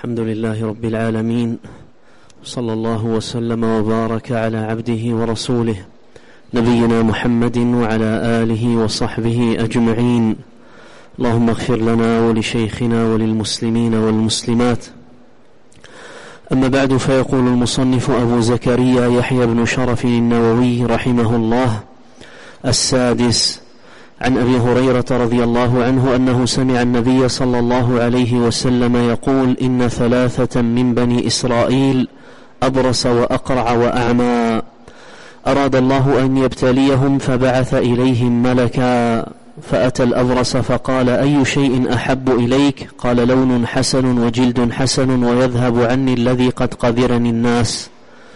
الحمد لله رب العالمين، صلى الله وسلم وبارك على عبده ورسوله نبينا محمد وعلى آله وصحبه أجمعين. اللهم اغفر لنا ولشيخنا وللمسلمين والمسلمات. أما بعد، فيقول المصنف أبو زكريا يحيى بن شرف النووي رحمه الله: السادس، عن أبي هريرة رضي الله عنه أنه سمع النبي صلى الله عليه وسلم يقول: إن ثلاثة من بني إسرائيل أبرص وأقرع وأعمى أراد الله أن يبتليهم فبعث إليهم ملكا، فأتى الأبرص فقال: أي شيء أحب إليك؟ قال: لون حسن وجلد حسن ويذهب عني الذي قد قذرني الناس.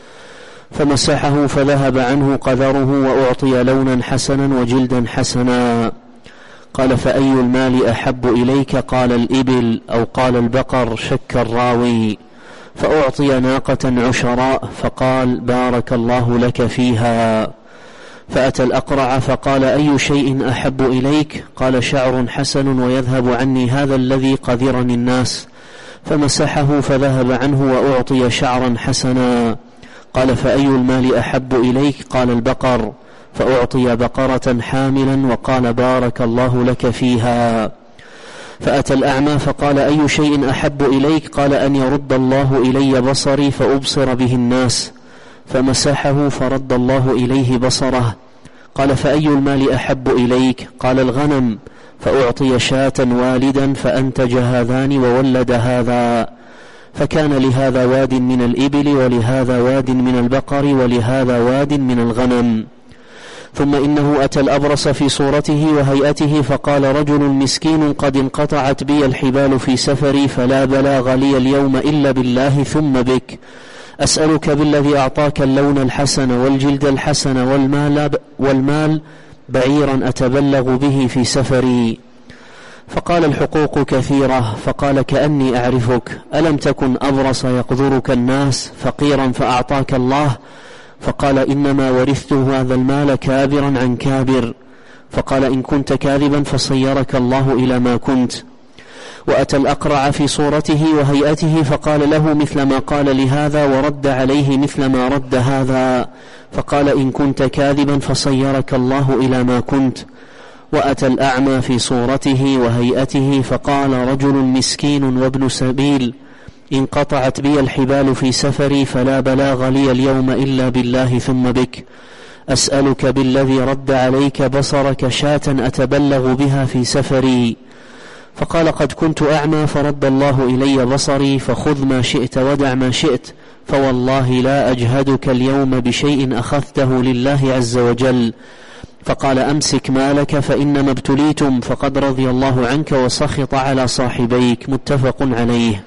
فمسحه فذهب عنه قذره وأعطي لونا حسنا وجلدا حسنا. قال: فأي المال أحب إليك؟ قال: الإبل أو قال البقر، شك الراوي. فأعطي ناقة عشراء فقال: بارك الله لك فيها. فأتى الأقرع فقال: أي شيء أحب إليك؟ قال: شعر حسن ويذهب عني هذا الذي قذرني الناس. فمسحه فذهب عنه وأعطي شعرا حسنا. قال: فأي المال أحب إليك؟ قال: البقر. فأعطي بقرة حاملا وقال: بارك الله لك فيها. فأتى الأعمى فقال: أي شيء أحب إليك؟ قال: أن يرد الله إلي بصري فأبصر به الناس. فمسحه فرد الله إليه بصره. قال: فأي المال أحب إليك؟ قال: الغنم. فأعطي شاة والدا فأنتج هذان وولد هذا، فكان لهذا واد من الإبل ولهذا واد من البقر ولهذا واد من الغنم. ثم إنه أتى الأبرص في صورته وهيئته فقال: رجل مسكين قد انقطعت بي الحبال في سفري، فلا بلاغ لي اليوم إلا بالله ثم بك، أسألك بالذي أعطاك اللون الحسن والجلد الحسن والمال بعيرا أتبلغ به في سفري. فقال: الحقوق كثيرة. فقال: كأني أعرفك، ألم تكن أبرص يقذرك الناس فقيرا فأعطاك الله؟ فقال: إنما ورثته هذا المال كابرا عن كابر. فقال: إن كنت كاذبا فصيرك الله إلى ما كنت. وأتى الأقرع في صورته وهيئته فقال له مثل ما قال لهذا ورد عليه مثل ما رد هذا. فقال: إن كنت كاذبا فصيرك الله إلى ما كنت. وأتى الأعمى في صورته وهيئته فقال: رجل مسكين وابن سبيل انقطعت بي الحبال في سفري، فلا بلاغ لي اليوم إلا بالله ثم بك، أسألك بالذي رد عليك بصرك شاة أتبلغ بها في سفري. فقال: قد كنت أعمى فرد الله إلي بصري، فخذ ما شئت ودع ما شئت، فوالله لا أجهدك اليوم بشيء أخذته لله عز وجل. فقال: أمسك مالك فإنما ابتليتم، فقد رضي الله عنك وسخط على صاحبيك. متفق عليه.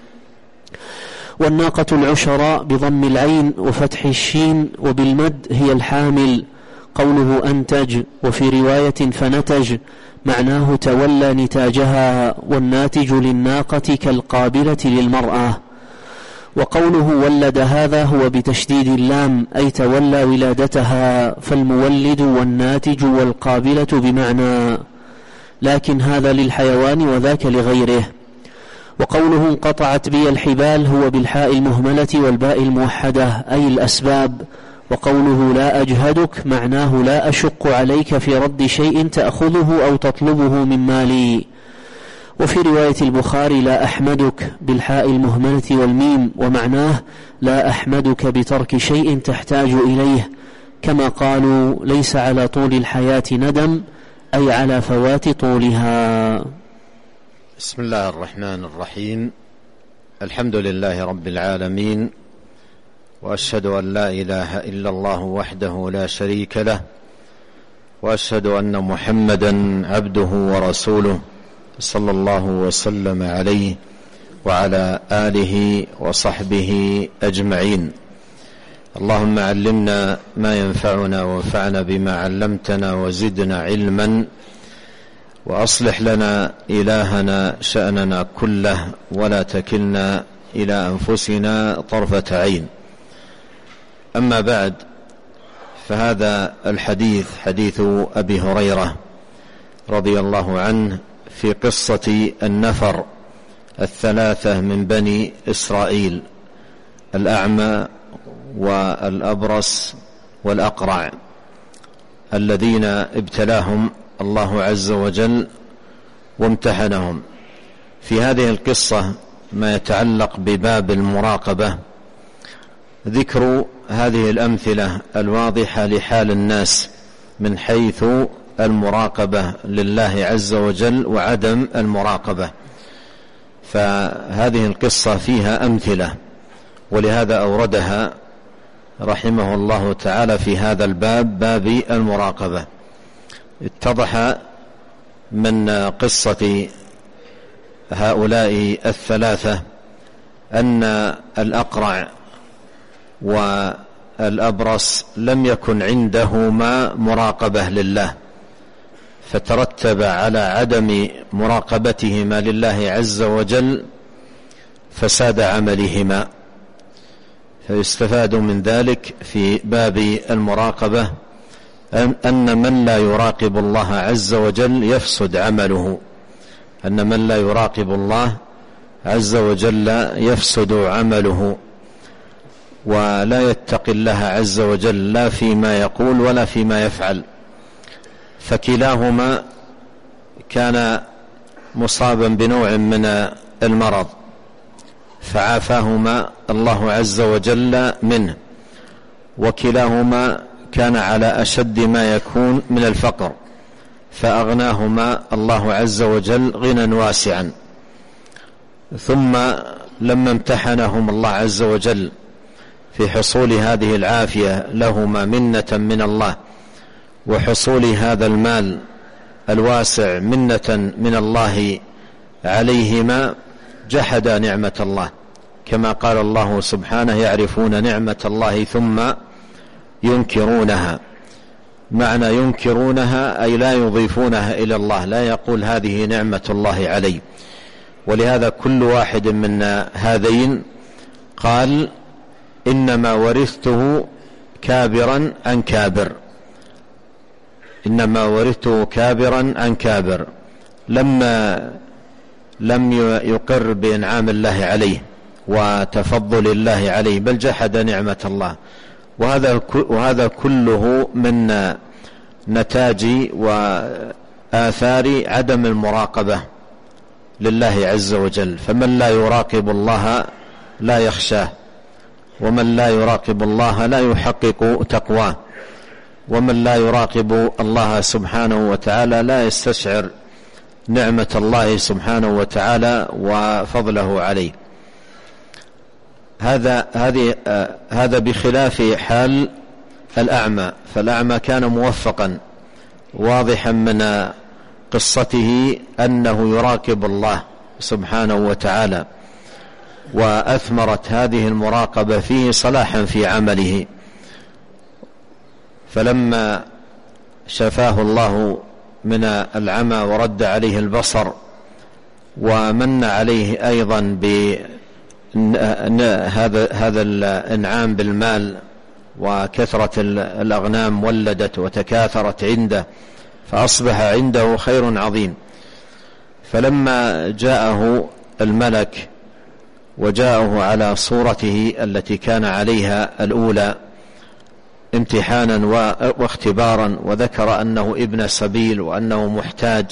والناقة العشراء بضم العين وفتح الشين وبالمد هي الحامل. قوله أنتج، وفي رواية فنتج، معناه تولى نتاجها، والناتج للناقة كالقابلة للمرأة. وقوله ولد هذا هو بتشديد اللام، أي تولى ولادتها، فالمولد والناتج والقابلة بمعنى، لكن هذا للحيوان وذاك لغيره. وقوله انقطعت بي الحبال هو بالحاء المهملة والباء الموحدة، أي الأسباب. وقوله لا أجهدك معناه لا أشق عليك في رد شيء تأخذه أو تطلبه من مالي. وفي رواية البخاري لا أحمدك بالحاء المهملة والميم، ومعناه لا أحمدك بترك شيء تحتاج إليه، كما قالوا ليس على طول الحياة ندم، أي على فوات طولها. بسم الله الرحمن الرحيم. الحمد لله رب العالمين، وأشهد أن لا إله إلا الله وحده لا شريك له، وأشهد أن محمدا عبده ورسوله صلى الله وسلم عليه وعلى آله وصحبه أجمعين. اللهم علمنا ما ينفعنا وانفعنا بما علمتنا وزدنا علما، وأصلح لنا إلهنا شأننا كله، ولا تكلنا إلى أنفسنا طرفة عين. أما بعد، فهذا الحديث حديث أبي هريرة رضي الله عنه في قصة النفر الثلاثة من بني إسرائيل: الأعمى والأبرص والأقرع، الذين ابتلاهم الله عز وجل وامتحنهم. في هذه القصة ما يتعلق بباب المراقبة ذكر هذه الأمثلة الواضحة لحال الناس من حيث المراقبة لله عز وجل وعدم المراقبة. فهذه القصة فيها أمثلة، ولهذا أوردها رحمه الله تعالى في هذا الباب، باب المراقبة. اتضح من قصة هؤلاء الثلاثة أن الأقرع والأبرص لم يكن عندهما مراقبة لله، فترتب على عدم مراقبتهما لله عز وجل فساد عملهما. فيستفاد من ذلك في باب المراقبة أن من لا يراقب الله عز وجل يفسد عمله، أن من لا يراقب الله عز وجل يفسد عمله ولا يتقي الله عز وجل لا فيما يقول ولا فيما يفعل. فكلاهما كان مصابا بنوع من المرض فعافاهما الله عز وجل منه، وكلاهما كان على أشد ما يكون من الفقر فأغناهما الله عز وجل غنى واسعا. ثم لما امتحنهم الله عز وجل في حصول هذه العافية لهما منة من الله، وحصول هذا المال الواسع منة من الله عليهما، جحدا نعمة الله، كما قال الله سبحانه: يعرفون نعمة الله ثم ينكرونها. معنى ينكرونها أي لا يضيفونها إلى الله، لا يقول هذه نعمة الله علي. ولهذا كل واحد من هذين قال: إنما ورثته كابرا عن كابر، إنما ورثته كابرا عن كابر، لم يقر بإنعام الله عليه وتفضل الله عليه، بل جحد نعمة الله. وهذا كله من نتاج وآثار عدم المراقبة لله عز وجل. فمن لا يراقب الله لا يخشاه، ومن لا يراقب الله لا يحقق تقواه، ومن لا يراقب الله سبحانه وتعالى لا يستشعر نعمة الله سبحانه وتعالى وفضله عليه. هذا بخلاف حال الأعمى، فالأعمى كان موفقا واضحا من قصته أنه يراقب الله سبحانه وتعالى، وأثمرت هذه المراقبة فيه صلاحا في عمله. فلما شفاه الله من العمى ورد عليه البصر ومن عليه أيضا هذا الإنعام بالمال، وكثرة الأغنام ولدت وتكاثرت عنده، فأصبح عنده خير عظيم. فلما جاءه الملك وجاءه على صورته التي كان عليها الأولى امتحانا واختبارا، وذكر أنه ابن سبيل وأنه محتاج،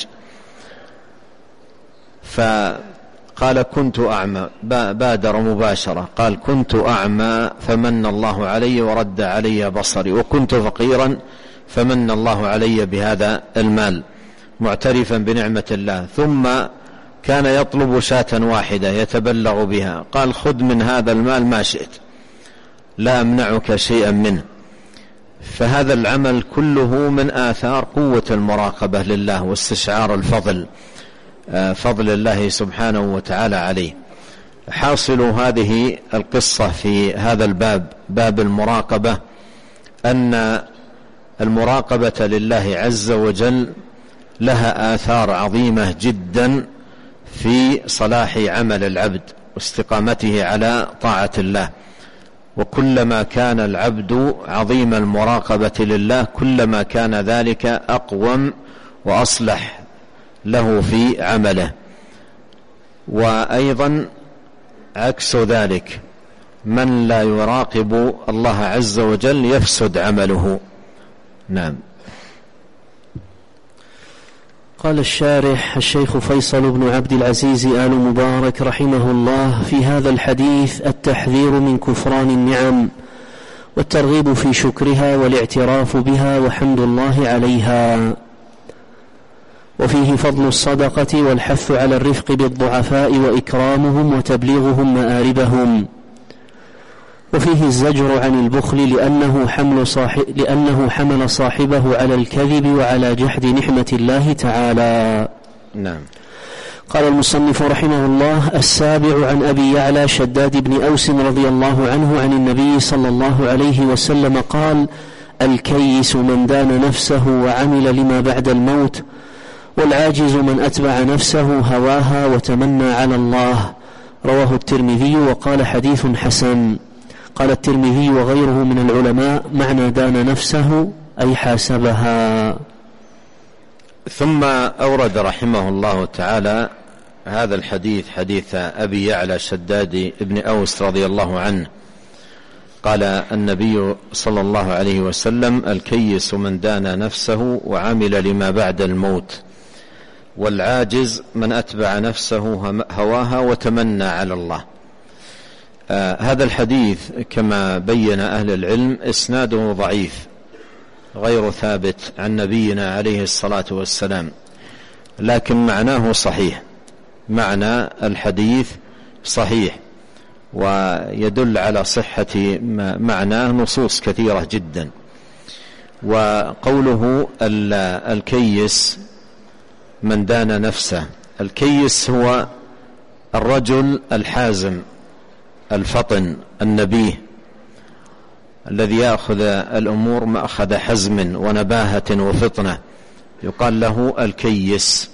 فقال: كنت أعمى. بادر مباشرة قال: كنت أعمى فمن الله علي ورد علي بصري، وكنت فقيرا فمن الله علي بهذا المال، معترفا بنعمة الله. ثم كان يطلب شاة واحدة يتبلغ بها، قال: خذ من هذا المال ما شئت، لا أمنعك شيئا منه. فهذا العمل كله من آثار قوة المراقبة لله واستشعار الفضل، فضل الله سبحانه وتعالى عليه. حاصل هذه القصة في هذا الباب، باب المراقبة، أن المراقبة لله عز وجل لها آثار عظيمة جدا في صلاح عمل العبد واستقامته على طاعة الله. وكلما كان العبد عظيم المراقبة لله كلما كان ذلك أقوم وأصلح له في عمله. وأيضا عكس ذلك من لا يراقب الله عز وجل يفسد عمله. نعم. قال الشارح الشيخ فيصل بن عبد العزيز آل مبارك رحمه الله: في هذا الحديث التحذير من كفران النعم والترغيب في شكرها والاعتراف بها وحمد الله عليها، وفيه فضل الصدقة والحث على الرفق بالضعفاء وإكرامهم وتبليغهم مآربهم، وفيه الزجر عن البخل لأنه حمل صاحبه على الكذب وعلى جحد نعمة الله تعالى. نعم. قال المصنف رحمه الله: السابع عن أبي يعلى شداد بن أوس رضي الله عنه عن النبي صلى الله عليه وسلم قال: الكيس من دان نفسه وعمل لما بعد الموت، والعاجز من أتبع نفسه هواها وتمنى على الله. رواه الترمذي وقال حديث حسن. قال الترمذي وغيره من العلماء: معنى دان نفسه أي حاسبها. ثم أورد رحمه الله تعالى هذا الحديث، حديث أبي يعلى شداد بن أوس رضي الله عنه قال النبي صلى الله عليه وسلم: الكيس من دان نفسه وعمل لما بعد الموت، والعاجز من أتبع نفسه هواها وتمنى على الله. هذا الحديث كما بين أهل العلم إسناده ضعيف غير ثابت عن نبينا عليه الصلاة والسلام، لكن معناه صحيح، معنى الحديث صحيح، ويدل على صحة معناه نصوص كثيرة جدا. وقوله الكيس من دان نفسه، الكيس هو الرجل الحازم الفطن النبيه الذي يأخذ الأمور مأخذ حزم ونباهة وفطنة، يقال له الكيس.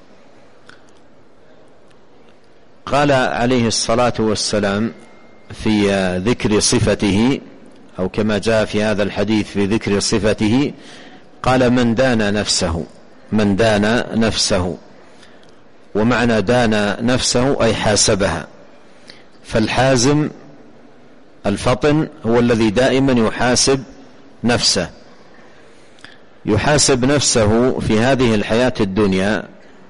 قال عليه الصلاة والسلام في ذكر صفته، أو كما جاء في هذا الحديث في ذكر صفته، قال: من دان نفسه، من دان نفسه. ومعنى دان نفسه أي حاسبها. فالحازم الفطن هو الذي دائما يحاسب نفسه، يحاسب نفسه في هذه الحياة الدنيا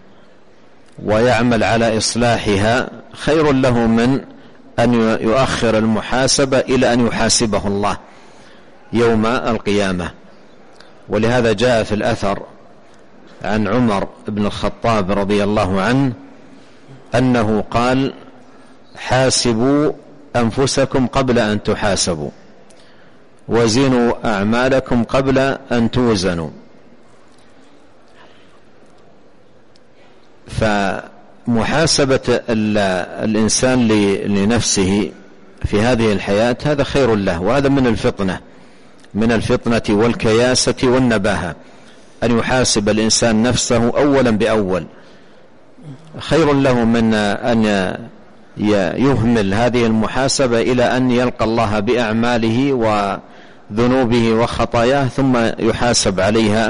ويعمل على إصلاحها، خير له من أن يؤخر المحاسبة إلى أن يحاسبه الله يوم القيامة. ولهذا جاء في الأثر عن عمر بن الخطاب رضي الله عنه أنه قال: حاسبوا أنفسكم قبل أن تحاسبوا، وزنوا أعمالكم قبل أن توزنوا. فمحاسبة الإنسان لنفسه في هذه الحياة هذا خير له، وهذا من الفطنة والكياسة والنباهة، أن يحاسب الإنسان نفسه أولا بأول، خير له من أن يهمل هذه المحاسبة إلى أن يلقى الله بأعماله وذنوبه وخطاياه ثم يحاسب عليها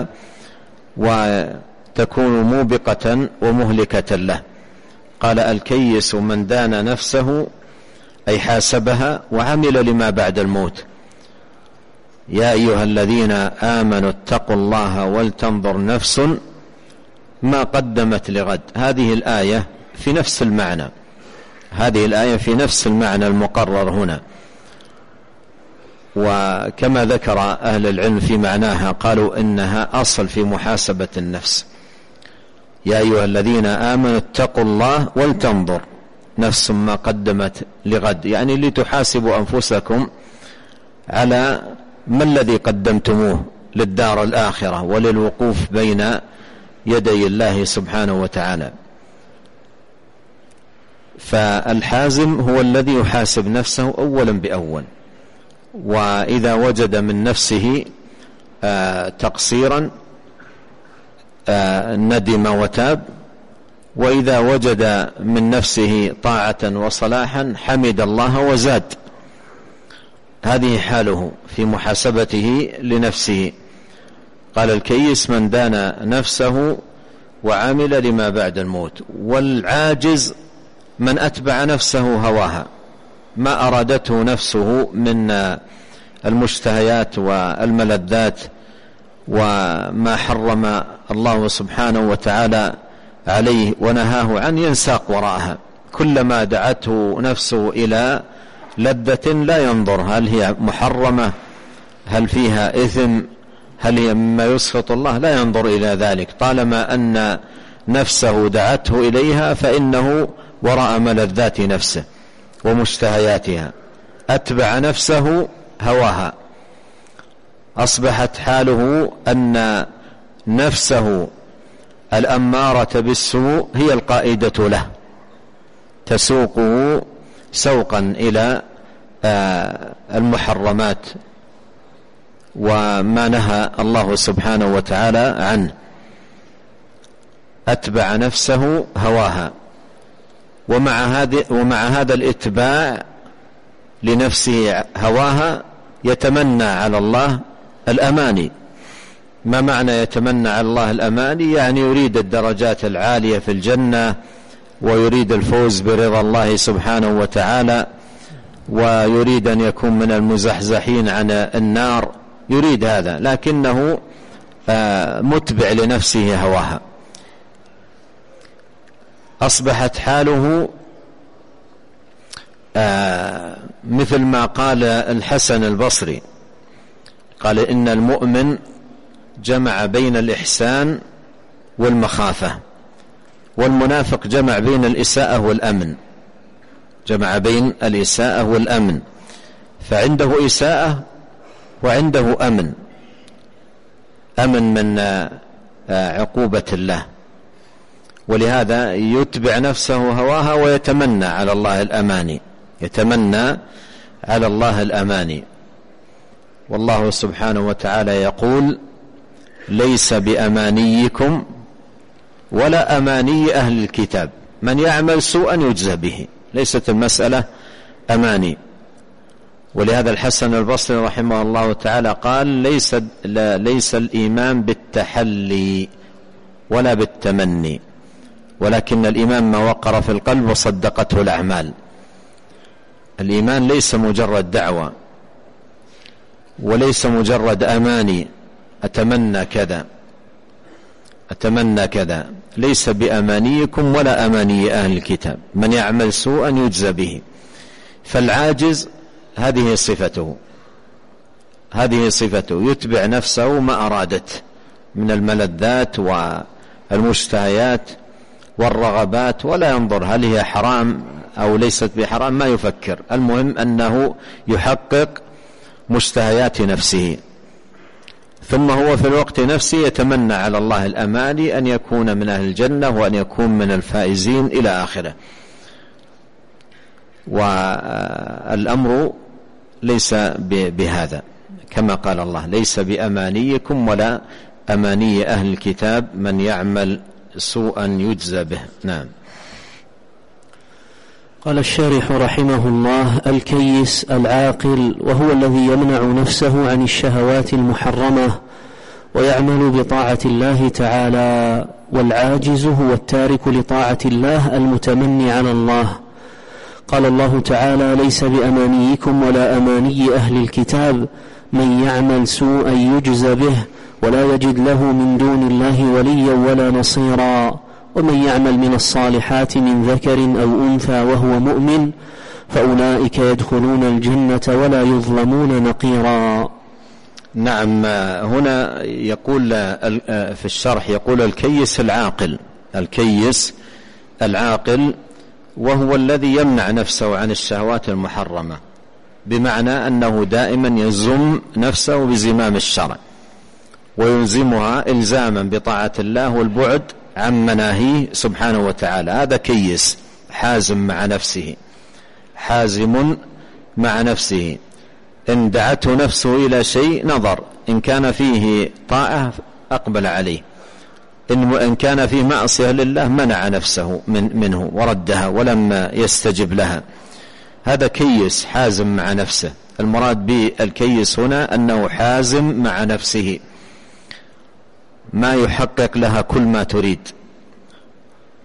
وتكون موبقة ومهلكة له. قال: الكيس من دان نفسه أي حاسبها وعمل لما بعد الموت. يا أيها الذين آمنوا اتقوا الله ولتنظر نفس ما قدمت لغد. هذه الآية في نفس المعنى، هذه الآية في نفس المعنى المقرر هنا. وكما ذكر أهل العلم في معناها قالوا إنها أصل في محاسبة النفس. يا أيها الذين آمنوا اتقوا الله ولتنظر نفس ما قدمت لغد، يعني لتحاسبوا أنفسكم على ما الذي قدمتموه للدار الآخرة وللوقوف بين يدي الله سبحانه وتعالى. فالحازم هو الذي يحاسب نفسه أولا بأول، وإذا وجد من نفسه تقصيرا ندم وتاب، وإذا وجد من نفسه طاعة وصلاحا حمد الله وزاد. هذه حاله في محاسبته لنفسه. قال: الكيس من دان نفسه وعمل لما بعد الموت، والعاجز من أتبع نفسه هواها، ما أرادته نفسه من المشتهيات والملذات وما حرم الله سبحانه وتعالى عليه ونهاه عنه ينساق وراءها. كلما دعته نفسه إلى لذة لا ينظر هل هي محرمة، هل فيها إثم، هل هي مما يسخط الله، لا ينظر إلى ذلك. طالما أن نفسه دعته إليها فإنه وراء ملذات نفسه ومشتهياتها. أتبع نفسه هواها، أصبحت حاله أن نفسه الأمارة بالسوء هي القائدة له، تسوقه سوقا إلى المحرمات وما نهى الله سبحانه وتعالى عنه. أتبع نفسه هواها، ومع هذا الاتباع لنفسه هواها يتمنى على الله الأماني. ما معنى يتمنى على الله الأماني؟ يعني يريد الدرجات العالية في الجنة، ويريد الفوز برضا الله سبحانه وتعالى، ويريد أن يكون من المزحزحين عن النار، يريد هذا، لكنه متبع لنفسه هواها. أصبحت حاله مثل ما قال الحسن البصري، قال إن المؤمن جمع بين الإحسان والمخافة، والمنافق جمع بين الإساءة والأمن، جمع بين الإساءة والأمن، فعنده إساءة وعنده أمن، أمن من عقوبة الله. ولهذا يتبع نفسه هواها ويتمنى على الله الأماني، يتمنى على الله الأماني. والله سبحانه وتعالى يقول ليس بأمانيكم ولا أماني أهل الكتاب من يعمل سوءا يجزى به. ليست المسألة أماني. ولهذا الحسن البصري رحمه الله تعالى قال ليس الإيمان بالتحلي ولا بالتمني، ولكن الإيمان ما وقر في القلب وصدقته الأعمال. الإيمان ليس مجرد دعوة، وليس مجرد أماني أتمنى كذا أتمنى كذا. ليس بأمانيكم ولا أماني أهل الكتاب من يعمل سوءا يجزى به. فالعاجز هذه صفته، هذه صفته، يتبع نفسه ما أرادت من الملذات والمشتهيات والرغبات، ولا ينظر هل هي حرام أو ليست بحرام، ما يفكر. المهم أنه يحقق مشتهيات نفسه، ثم هو في الوقت نفسه يتمنى على الله الأماني أن يكون من أهل الجنة وأن يكون من الفائزين إلى آخره. والأمر ليس بهذا، كما قال الله ليس بأمانيكم ولا أماني أهل الكتاب من يعمل سوءا يجزى به. نعم. قال الشارح رحمه الله: الكيس العاقل، وهو الذي يمنع نفسه عن الشهوات المحرمة ويعمل بطاعة الله تعالى، والعاجز هو التارك لطاعة الله المتمني على الله. قال الله تعالى: ليس بأمانيكم ولا أماني أهل الكتاب من يعمل سوءا يجزى به ولا يجد له من دون الله وليا ولا نصيرا، ومن يعمل من الصالحات من ذكر أو أنثى وهو مؤمن فأولئك يدخلون الجنة ولا يظلمون نقيرا. نعم. هنا يقول في الشرح، يقول الكيس العاقل، الكيس العاقل وهو الذي يمنع نفسه عن الشهوات المحرمة، بمعنى أنه دائما يزم نفسه بزمام الشرع ويلزمها إلزاما بطاعة الله والبعد عن مناهيه سبحانه وتعالى. هذا كيس حازم مع نفسه، حازم مع نفسه. إن دعته نفسه إلى شيء نظر، إن كان فيه طاعة أقبل عليه، إن كان فيه معصية لله منع نفسه منه وردها ولم يستجب لها. هذا كيس حازم مع نفسه. المراد بالكيس هنا أنه حازم مع نفسه، ما يحقق لها كل ما تريد،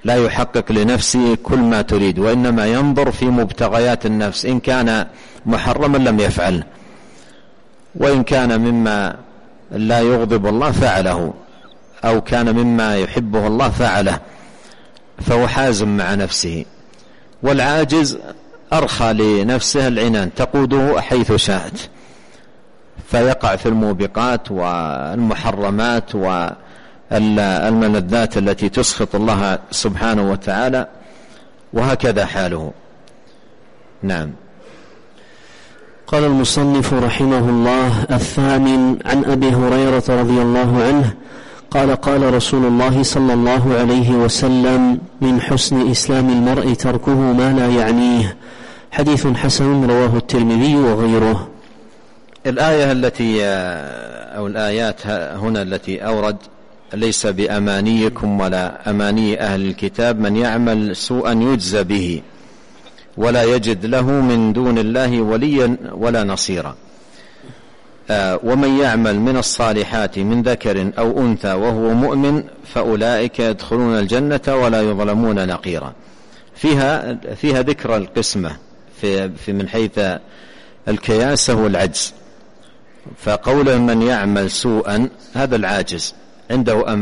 لا يحقق لنفسه كل ما تريد، وإنما ينظر في مبتغيات النفس، إن كان محرما لم يفعل، وإن كان مما لا يغضب الله فعله، أو كان مما يحبه الله فعله، فهو حازم مع نفسه. والعاجز أرخى لنفسه العنان تقوده حيث شاءت، فيقع في الموبقات والمحرمات والملذات التي تسخط الله سبحانه وتعالى، وهكذا حاله. نعم. قال المصنف رحمه الله: الثامن، عن أبي هريرة رضي الله عنه قال: قال رسول الله صلى الله عليه وسلم: من حسن إسلام المرء تركه ما لا يعنيه. حديث حسن رواه الترمذي وغيره. الآية التي أو الآيات هنا التي أورد: ليس بأمانيكم ولا أماني أهل الكتاب، من يعمل سوءا يجزى به ولا يجد له من دون الله وليا ولا نصيرا. ومن يعمل من الصالحات من ذكر أو أنثى وهو مؤمن فأولئك يدخلون الجنة ولا يظلمون نقيرا. فيها ذكر القسمة في من حيث الكياسة والعجز. فقول من يعمل سوءا هذا العاجز عنده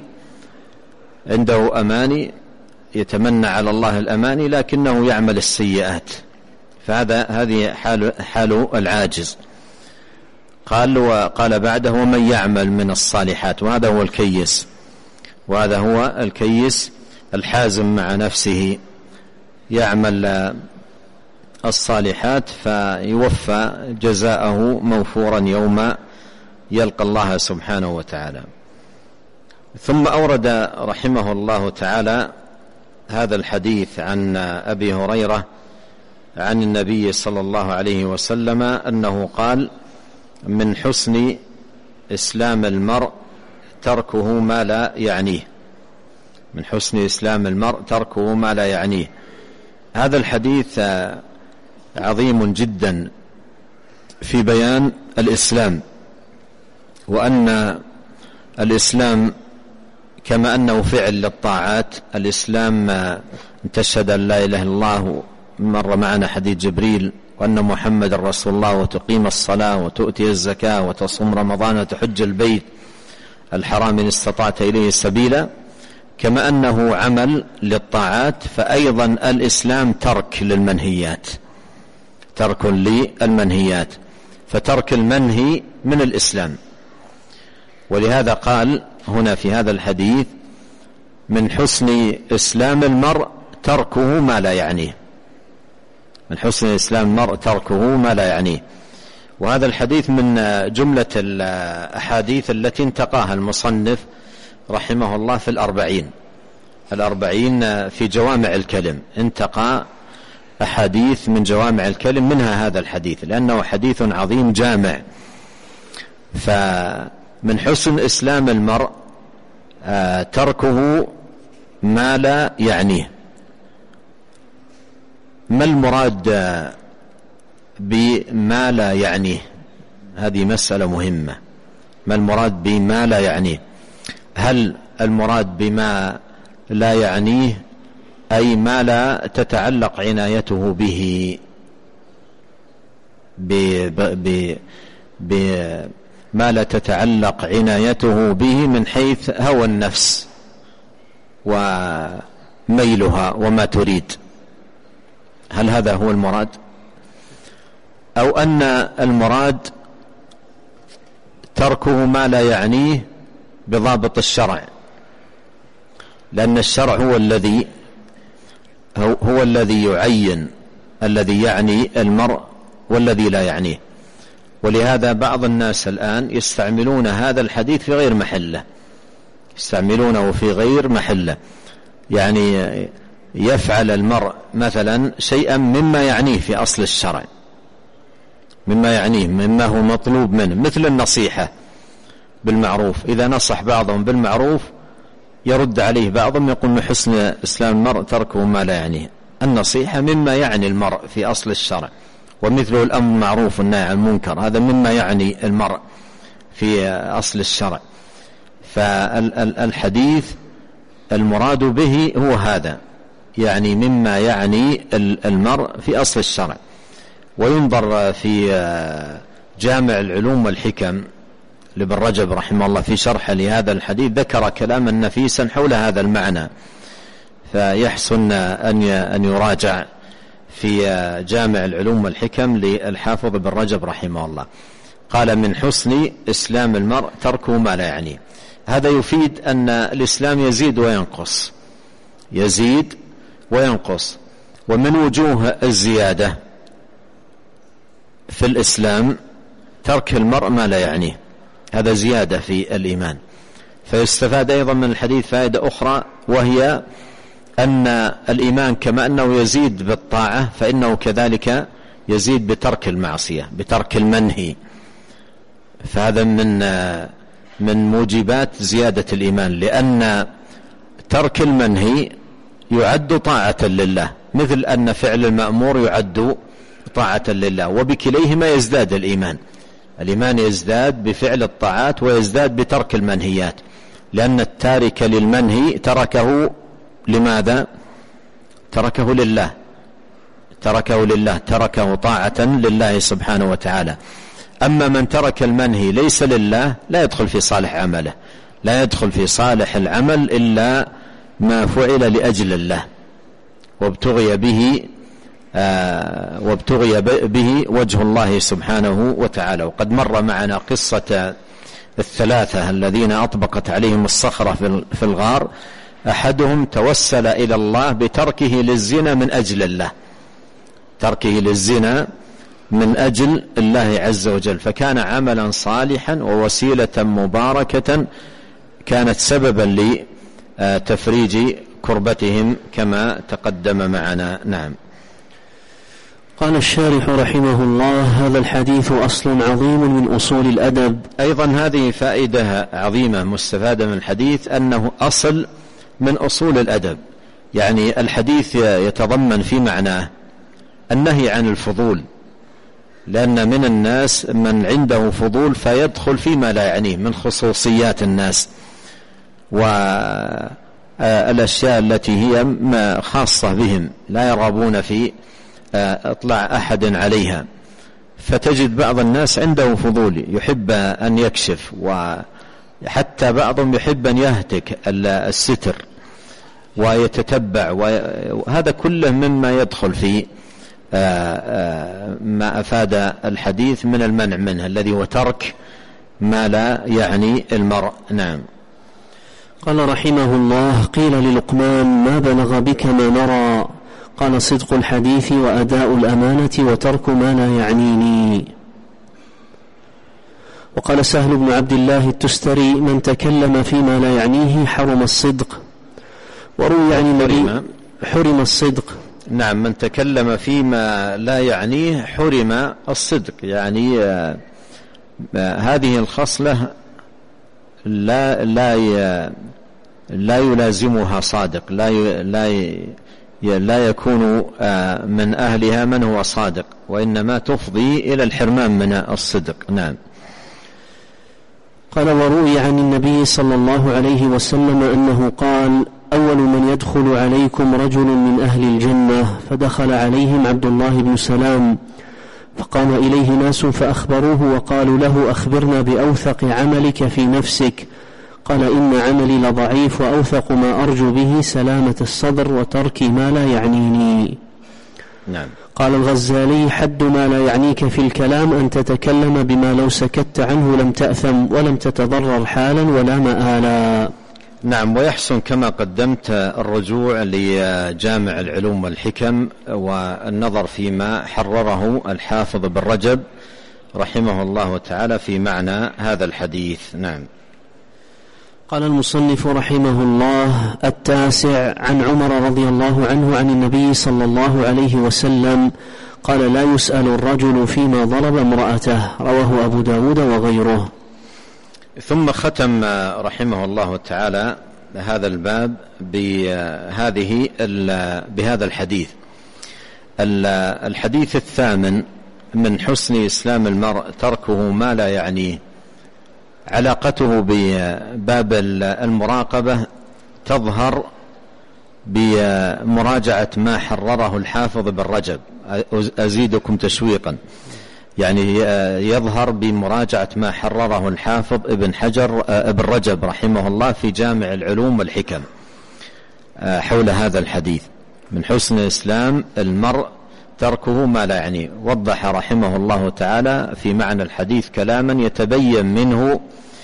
أماني يتمنى على الله الأماني لكنه يعمل السيئات، هذه حال العاجز. قال بعده: ومن يعمل من الصالحات، وهذا هو الكيس الحازم مع نفسه، يعمل الصالحات فيوفى جزاءه موفورا يوم يلقى الله سبحانه وتعالى. ثم أورد رحمه الله تعالى هذا الحديث عن أبي هريرة عن النبي صلى الله عليه وسلم أنه قال: من حسن إسلام المرء تركه ما لا يعنيه. من حسن إسلام المرء تركه ما لا يعنيه. هذا الحديث عظيم جدا في بيان الإسلام، وأن الإسلام كما أنه فعل للطاعات. الإسلام أن تشهد أن لا إله إلا الله، مر معنا حديث جبريل، وأن محمد رسول الله، وتقيم الصلاة، وتؤتي الزكاة، وتصوم رمضان، وتحج البيت الحرام إن استطعت إليه سبيلا. كما أنه عمل للطاعات، فأيضا الإسلام ترك للمنهيات، ترك للمنهيات، فترك المنهي من الإسلام. ولهذا قال هنا في هذا الحديث: من حسن إسلام المرء تركه ما لا يعنيه. من حسن إسلام المرء تركه ما لا يعنيه. وهذا الحديث من جملة الأحاديث التي انتقاها المصنف رحمه الله في الأربعين في جوامع الكلم، انتقى أحاديث من جوامع الكلم، منها هذا الحديث، لأنه حديث عظيم جامع. فمن حسن إسلام المرء تركه ما لا يعنيه. ما المراد بما لا يعنيه؟ هذه مسألة مهمة. ما المراد بما لا يعنيه؟ هل المراد بما لا يعنيه أي ما لا تتعلق عنايته به ما لا تتعلق عنايته به من حيث هوى النفس وميلها وما تريد؟ هل هذا هو المراد؟ أو أن المراد تركه ما لا يعنيه بضابط الشرع، لأن الشرع هو الذي يعين الذي يعني المرء والذي لا يعنيه. ولهذا بعض الناس الآن يستعملون هذا الحديث في غير محله، يستعملونه في غير محله. يعني يفعل المرء مثلا شيئا مما يعنيه في أصل الشرع، مما يعنيه، مما هو مطلوب منه، مثل النصيحة بالمعروف. إذا نصح بعضهم بالمعروف يرد عليه بعضهم يقول: من حسن إسلام المرء تركه ما لا يعنيه. النصيحة مما يعني المرء في أصل الشرع، ومثله الأمر بالمعروف والنهي عن المنكر، هذا مما يعني المرء في أصل الشرع. فالحديث المراد به هو هذا، يعني مما يعني المرء في أصل الشرع. وينظر في جامع العلوم والحكم لابن رجب رحمه الله في شرح لهذا الحديث، ذكر كلاما نفيسا حول هذا المعنى، فيحسن أن يراجع في جامع العلوم والحكم للحافظ ابن رجب رحمه الله. قال: من حسن إسلام المرء تركه ما لا يعنيه. هذا يفيد أن الإسلام يزيد وينقص، يزيد وينقص. ومن وجوه الزيادة في الإسلام ترك المرء ما لا يعنيه، هذا زيادة في الإيمان. فيستفاد أيضا من الحديث فائدة أخرى، وهي أن الإيمان كما أنه يزيد بالطاعة فإنه كذلك يزيد بترك المعصية، بترك المنهي. فهذا من موجبات زيادة الإيمان، لأن ترك المنهي يعد طاعة لله، مثل أن فعل المأمور يعد طاعة لله، وبكليهما يزداد الإيمان. الإيمان يزداد بفعل الطاعات ويزداد بترك المنهيات، لأن التارك للمنهي تركه لماذا؟ تركه لله، تركه طاعة لله سبحانه وتعالى. أما من ترك المنهي ليس لله لا يدخل في صالح عمله، لا يدخل في صالح العمل إلا ما فعل لأجل الله وابتغي به وجه الله سبحانه وتعالى. وقد مر معنا قصة الثلاثة الذين أطبقت عليهم الصخرة في الغار، أحدهم توسل إلى الله بتركه للزنا من أجل الله، تركه للزنا من أجل الله عز وجل، فكان عملا صالحا ووسيلة مباركة كانت سببا لتفريج كربتهم كما تقدم معنا. نعم. قال الشارح رحمه الله: هذا الحديث أصل عظيم من أصول الأدب. أيضا هذه فائدة عظيمة مستفادة من الحديث، أنه أصل من أصول الأدب. يعني الحديث يتضمن في معناه النهي عن الفضول، لأن من الناس من عنده فضول فيدخل فيما لا يعنيه من خصوصيات الناس والأشياء التي هي خاصة بهم، لا يرغبون في اطلاع أحد عليها. فتجد بعض الناس عنده فضول، يحب أن يكشف، وحتى بعضهم يحب أن يهتك الستر ويتتبع، وهذا كله مما يدخل في ما أفاد الحديث من المنع منه، الذي هو ترك ما لا يعني المرء. نعم. قال رحمه الله: قيل للقمان: ما بلغ بك ما نرى؟ قال: صدق الحديث وأداء الأمانة وترك ما لا يعنيني. وقال سهل بن عبد الله التستري: من تكلم فيما لا يعنيه حرم الصدق. وروي عن النبي حرم الصدق. نعم، من تكلم فيما لا يعنيه حرم الصدق، يعني هذه الخصلة لا يلازمها صادق، لا يكون من أهلها من هو صادق، وإنما تفضي إلى الحرمان من الصدق. نعم. قال: وروي عن النبي صلى الله عليه وسلم أنه قال: أول من يدخل عليكم رجل من أهل الجنة، فدخل عليهم عبد الله بن سلام، فقام إليه ناس فأخبروه وقالوا له: أخبرنا بأوثق عملك في نفسك. قال: إن عملي لضعيف، وأوثق ما أرجو به سلامة الصدر وترك ما لا يعنيني. نعم. قال الغزالي: حد ما لا يعنيك في الكلام أن تتكلم بما لو سكت عنه لم تأثم ولم تتضرر حالا ولا مآلا. نعم. ويحسن كما قدمت الرجوع لجامع العلوم والحكم والنظر فيما حرره الحافظ ابن رجب رحمه الله تعالى في معنى هذا الحديث. نعم. قال المصنف رحمه الله: 9 عن عمر رضي الله عنه عن النبي صلى الله عليه وسلم قال: لا يسأل الرجل فيما ضرب امرأته. رواه أبو داود وغيره. ثم ختم رحمه الله تعالى هذا الباب بهذا الحديث. الحديث 8 من حسن إسلام المرء تركه ما لا يعنيه. علاقته بباب المراقبة تظهر بمراجعة ما حرره الحافظ ابن رجب. أزيدكم تشويقا، يعني يظهر بمراجعة ما حرره الحافظ ابن رجب رحمه الله في جامع العلوم والحكم حول هذا الحديث: من حسن الإسلام المرء تركه ما لا يعنيه. وضح رحمه الله تعالى في معنى الحديث كلاما يتبين منه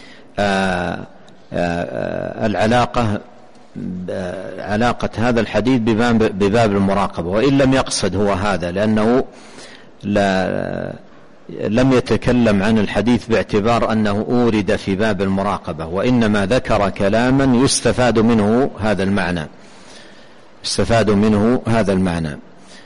علاقة هذا الحديث بباب المراقبة، وإن لم يقصد هو هذا، لأنه لم يتكلم عن الحديث باعتبار أنه أورد في باب المراقبة، وإنما ذكر كلاما يستفاد منه هذا المعنى.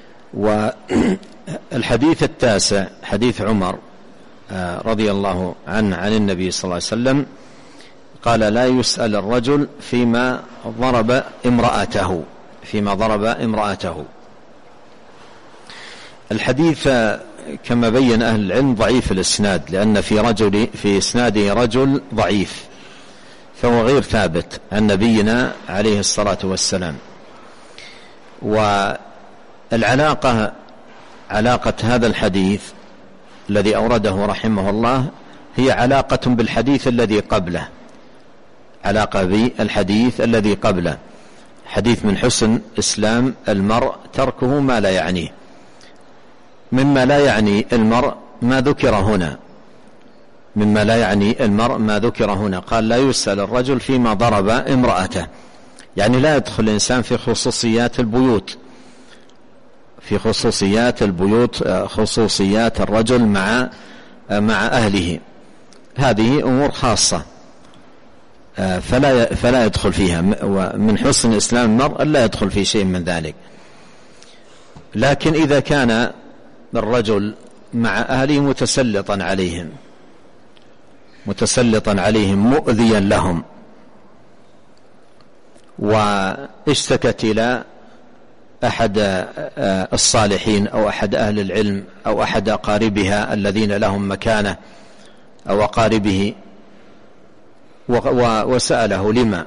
والحديث التاسع حديث عمر رضي الله عنه عن النبي صلى الله عليه وسلم قال: لا يسأل الرجل فيما ضرب امرأته. الحديث كما بين أهل العلم ضعيف الإسناد، لأن في إسناده رجل ضعيف، فهو غير ثابت عن نبينا عليه الصلاة والسلام. والعلاقة هذا الحديث الذي أورده رحمه الله هي علاقة بالحديث الذي قبله، حديث من حسن إسلام المرء تركه ما لا يعنيه. مما لا يعني المرء ما ذكر هنا، قال: لا يسأل الرجل فيما ضرب امرأته، يعني لا يدخل الإنسان في خصوصيات خصوصيات الرجل مع أهله، هذه أمور خاصة فلا يدخل فيها. ومن حسن إسلام المرء لا يدخل في شيء من ذلك. لكن إذا كان الرجل مع أهله متسلطا عليهم مؤذيا لهم، واشتكت إلى أحد الصالحين أو أحد أهل العلم أو أحد أقاربها الذين لهم مكانة أو أقاربه وسأله لما،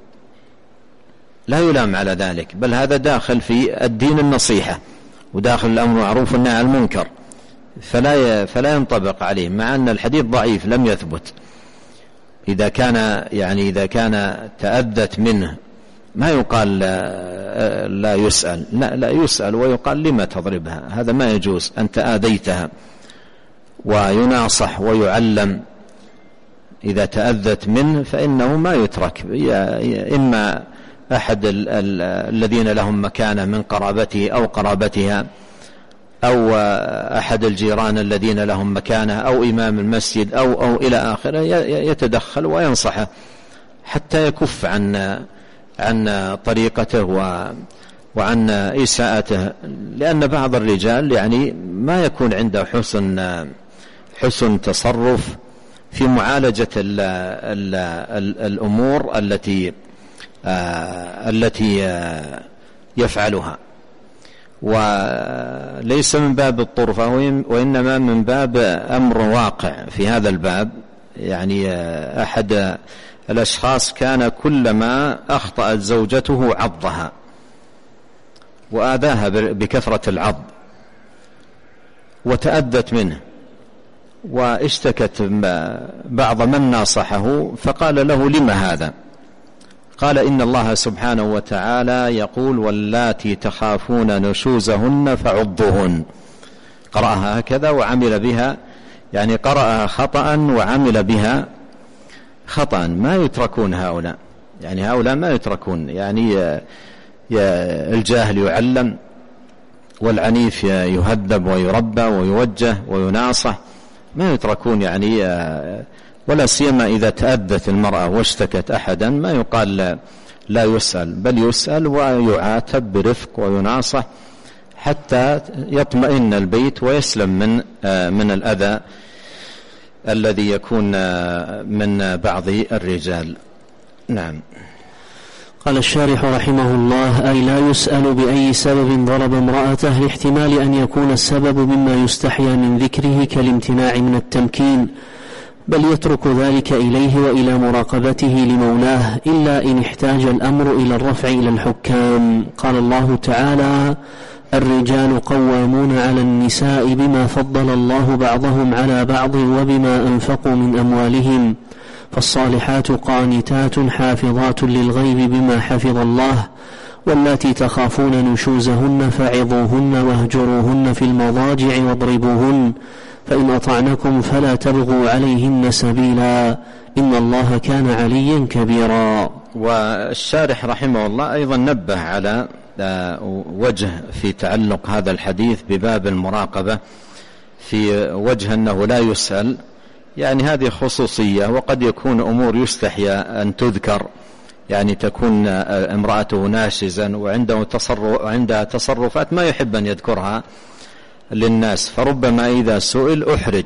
لا يلام على ذلك، بل هذا داخل في الدين النصيحة وداخل الأمر معروف والنهي عن المنكر، فلا ينطبق عليه، مع أن الحديث ضعيف لم يثبت. إذا كان تأذت منه ما يقال لا يسأل، لا يسأل ويقال لما تضربها، هذا ما يجوز، أنت آذيتها، ويناصح ويعلم. إذا تأذت منه فإنه ما يترك، إما أحد الذين لهم مكانة من قرابته أو قرابتها، أو أحد الجيران الذين لهم مكانة، أو إمام المسجد أو إلى آخره، يتدخل وينصحه حتى يكف عن طريقته وعن إساءته. لأن بعض الرجال ما يكون عنده حسن تصرف في معالجة الأمور التي يفعلها، وليس من باب الطرفة، وإنما من باب أمر واقع في هذا الباب. أحد الأشخاص كان كلما أخطأت زوجته عضها وآذاها بكثرة العض وتأذت منه، واشتكت بعض من ناصحه فقال له: لما هذا؟ قال: إن الله سبحانه وتعالى يقول: واللاتي تخافون نشوزهن فعضوهن. قرأها هكذا وعمل بها، قرأها خطأ وعمل بها خطأ. ما يتركون هؤلاء، هؤلاء ما يتركون. الجاهل يعلم، والعنيف يهذب ويربى ويوجه ويناصح، ما يتركون. ولا سيما إذا تأذت المرأة واشتكت أحدا، ما يقال لا يسأل، بل يسأل ويعاتب برفق ويناصح حتى يطمئن البيت ويسلم من الأذى الذي يكون من بعض الرجال. نعم. قال الشارح رحمه الله: أي لا يسأل بأي سبب ضرب امرأته، لاحتمال أن يكون السبب مما يستحيا من ذكره كالامتناع من التمكين، بل يترك ذلك إليه وإلى مراقبته لمولاه إلا إن احتاج الأمر إلى الرفع إلى الحكام. قال الله تعالى: الرجال قوامون على النساء بما فضل الله بعضهم على بعض وبما أنفقوا من أموالهم، فالصالحات قانتات حافظات للغيب بما حفظ الله، واللاتي تخافون نشوزهن فعظوهن واهجروهن في المضاجع واضربوهن، فإن أطعنكم فلا تبغوا عليهن سبيلا، إن الله كان عليا كبيرا. والشارح رحمه الله أيضا نبه على وجه في تعلق هذا الحديث بباب المراقبة، في وجه أنه لا يسأل، يعني هذه خصوصية، وقد يكون أمور يستحيا أن تذكر، يعني تكون امرأته ناشزا وعندها تصرفات ما يحب أن يذكرها للناس، فربما إذا سئل أحرج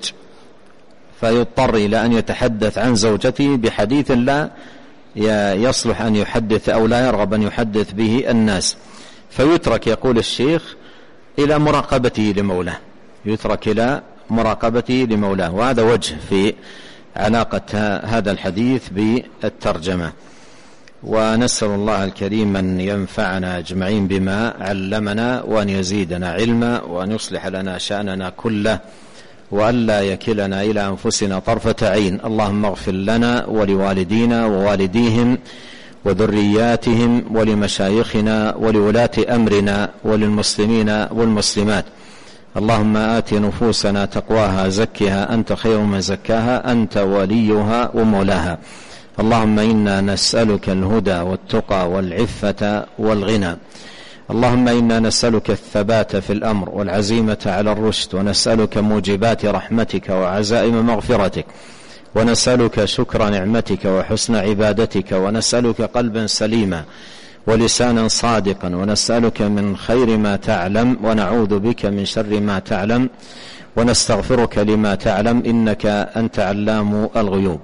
فيضطر إلى أن يتحدث عن زوجته بحديث لا يصلح أن يحدث أو لا يرغب أن يحدث به الناس، فيترك يقول الشيخ إلى مراقبته لمولاه، يترك إلى مراقبته لمولاه. وهذا وجه في علاقة هذا الحديث بالترجمة. ونسأل الله الكريم أن ينفعنا أجمعين بما علمنا، وأن يزيدنا علما، وأن يصلح لنا شأننا كله، وألا يكلنا إلى أنفسنا طرفة عين. اللهم اغفر لنا ولوالدينا ووالديهم وذرياتهم ولمشايخنا ولولاة أمرنا وللمسلمين والمسلمات. اللهم آت نفوسنا تقواها زكها أنت خير من زكاها أنت وليها ومولاها. اللهم إنا نسألك الهدى والتقى والعفة والغنى. اللهم إنا نسألك الثبات في الأمر والعزيمة على الرشد، ونسألك موجبات رحمتك وعزائم مغفرتك، ونسألك شكر نعمتك وحسن عبادتك، ونسألك قلبا سليما ولسانا صادقا، ونسألك من خير ما تعلم ونعوذ بك من شر ما تعلم، ونستغفرك لما تعلم إنك أنت علام الغيوب.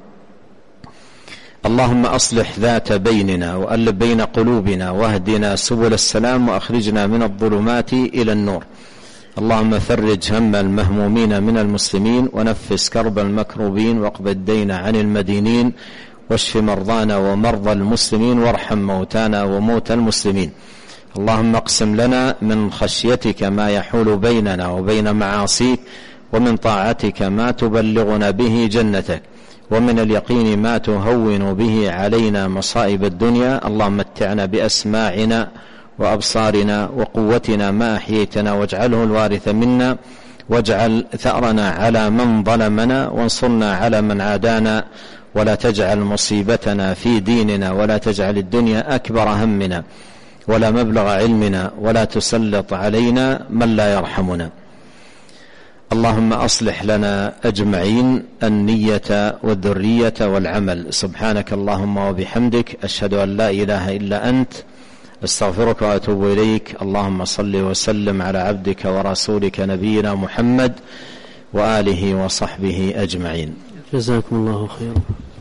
اللهم أصلح ذات بيننا وألف بين قلوبنا، واهدنا سبل السلام، وأخرجنا من الظلمات إلى النور. اللهم فرج هم المهمومين من المسلمين، ونفس كرب المكروبين، واقض الدين عن المدينين، واشف مرضانا ومرضى المسلمين، وارحم موتانا وموتى المسلمين. اللهم اقسم لنا من خشيتك ما يحول بيننا وبين معاصيك، ومن طاعتك ما تبلغنا به جنتك، ومن اليقين ما تهون به علينا مصائب الدنيا. اللهم متعنا بأسماعنا وأبصارنا وقوتنا ما أحييتنا، واجعله الوارث منا، واجعل ثأرنا على من ظلمنا، وانصرنا على من عادانا، ولا تجعل مصيبتنا في ديننا، ولا تجعل الدنيا أكبر همنا ولا مبلغ علمنا، ولا تسلط علينا من لا يرحمنا. اللهم أصلح لنا أجمعين النية والذرية والعمل. سبحانك اللهم وبحمدك، أشهد أن لا إله إلا أنت، استغفرك وأتوب إليك. اللهم صل وسلم على عبدك ورسولك نبينا محمد وآله وصحبه أجمعين. جزاكم الله خيرا.